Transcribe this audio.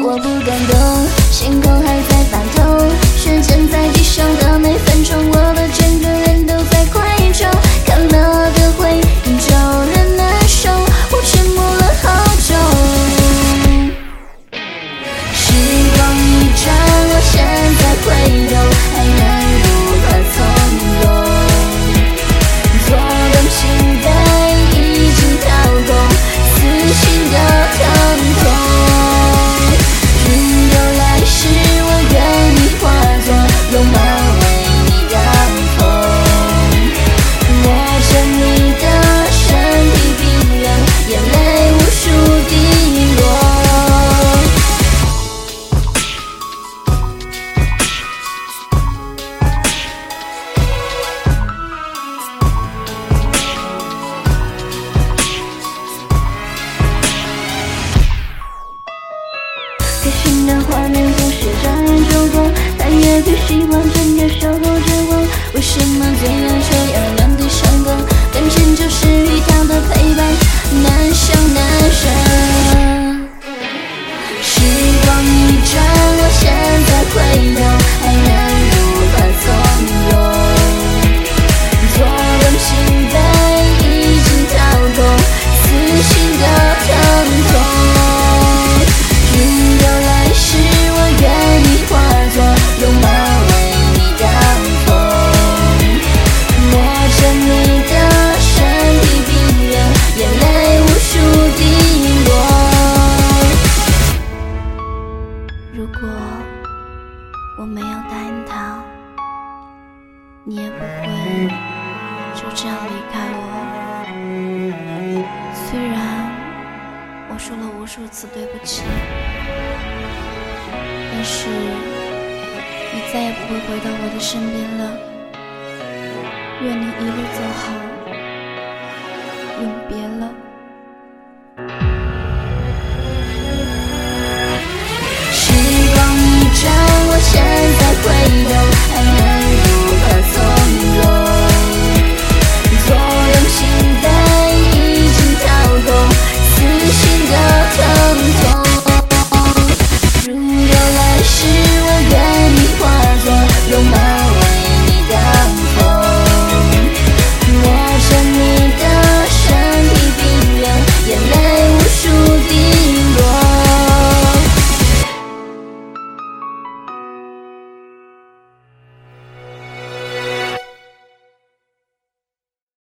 我不敢动，心口还在发痛，时间在计上的每分钟，我的整个人都在快走，看了的回忆叫人难受，我沉默了好久。时光一转，我现在回头，还能如何从容？做东西被已经掏空，撕心的疼痛。如有来世，我愿意化作绒毛为你挡风，握着你的身体冰冷，眼泪无数滴落。可信的画面总是让人揪痛，但也最希望整个守候着我。为什么最爱这样原地生根？感情就是一条的陪伴，难舍难舍。时光一转，我现在回头，还能如何从容？做东西被已经掏空，撕心的疼痛。如有来世，我愿意化作绒毛为你挡风，握着你的身体冰冷，眼泪无数滴落。如果我没有答应他，你也不会就这样离开我。虽然我说了无数次对不起，但是你再也不会回到我的身边了。愿你一路走好，永别了。时光一转，我现在回头，还能